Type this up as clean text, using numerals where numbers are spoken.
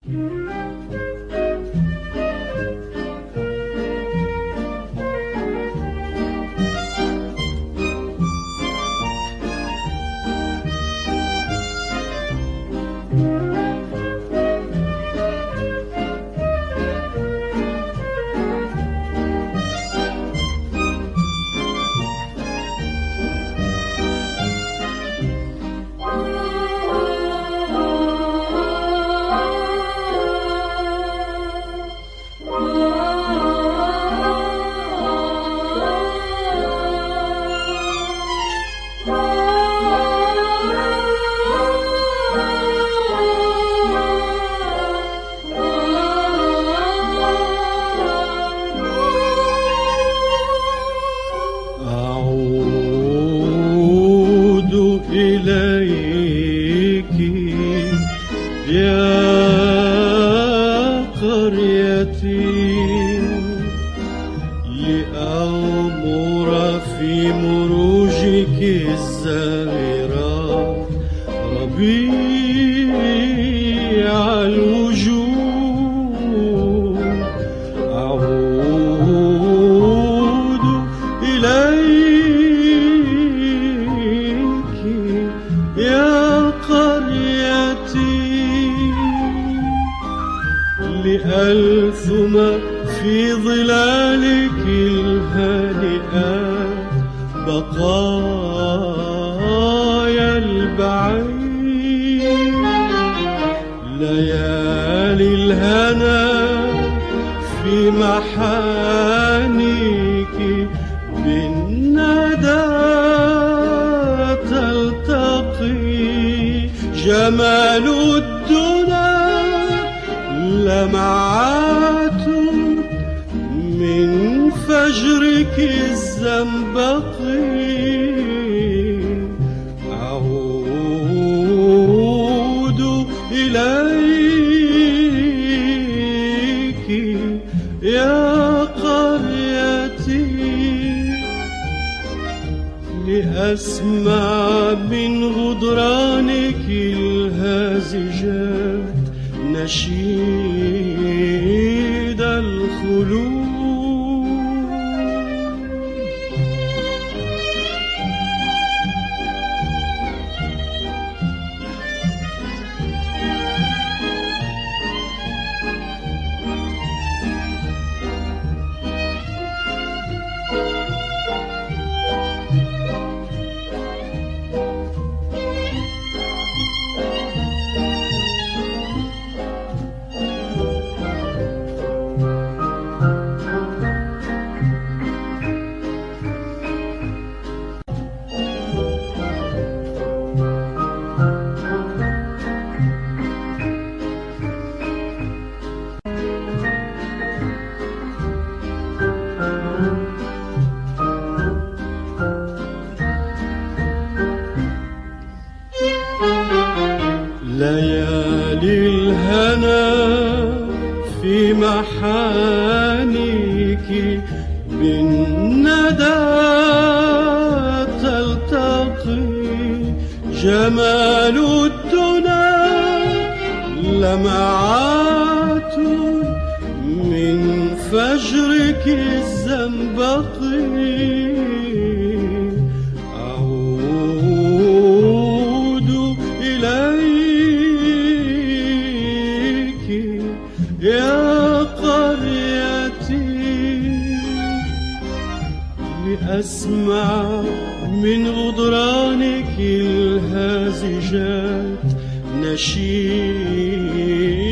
إليك يا قريتي لأمر في مروجك الزاهرة ربيع الوجود. أعود إليك يا قريتي لألثم في ظلالك الهادئات بقايا البعيد. ليالي الهنا في محانيك بالندى تلتقي. جمال الدنا لمعات من فجرك الزنبقي. أعود إليك يا قريتي لأسمع من غدرانك الهازجات نشيد الخلود. ليالي الهنا في محانيك بالندى تلتقي. جمال الدنا لمعات من فجرك الزنبقي. أعود إليك يا قريتي لأسمع من غدرانك الهازجات نشيد